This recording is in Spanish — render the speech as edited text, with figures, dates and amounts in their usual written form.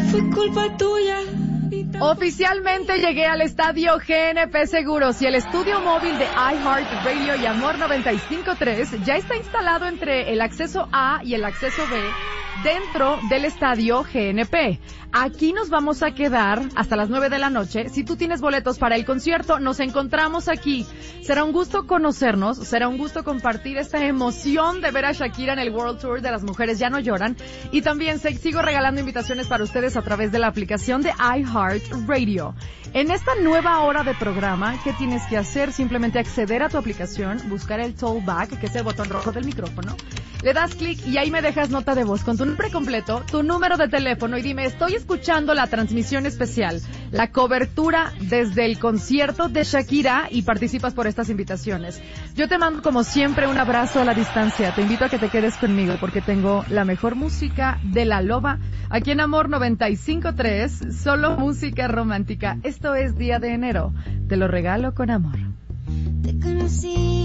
fue culpa tuya. Oficialmente llegué al estadio GNP Seguros y el estudio móvil de iHeartRadio y Amor 95.3 ya está instalado entre el acceso A y el acceso B dentro del estadio GNP. Aquí nos vamos a quedar hasta las 9 de la noche. Si tú tienes boletos para el concierto, nos encontramos aquí. Será un gusto conocernos, será un gusto compartir esta emoción de ver a Shakira en el World Tour de las Mujeres Ya No Lloran. Y también sigo regalando invitaciones para ustedes a través de la aplicación de iHeartRadio. En esta nueva hora de programa, ¿qué tienes que hacer? Simplemente acceder a tu aplicación, buscar el Tollback, que es el botón rojo del micrófono. Le das clic y ahí me dejas nota de voz con tu nombre completo, tu número de teléfono y dime, estoy escuchando la transmisión especial, la cobertura desde el concierto de Shakira y participas por estas invitaciones. Yo te mando como siempre un abrazo a la distancia. Te invito a que te quedes conmigo porque tengo la mejor música de La Loba aquí en Amor 95.3, solo música romántica. Esto es Día de Enero. Te lo regalo con amor. Te conocí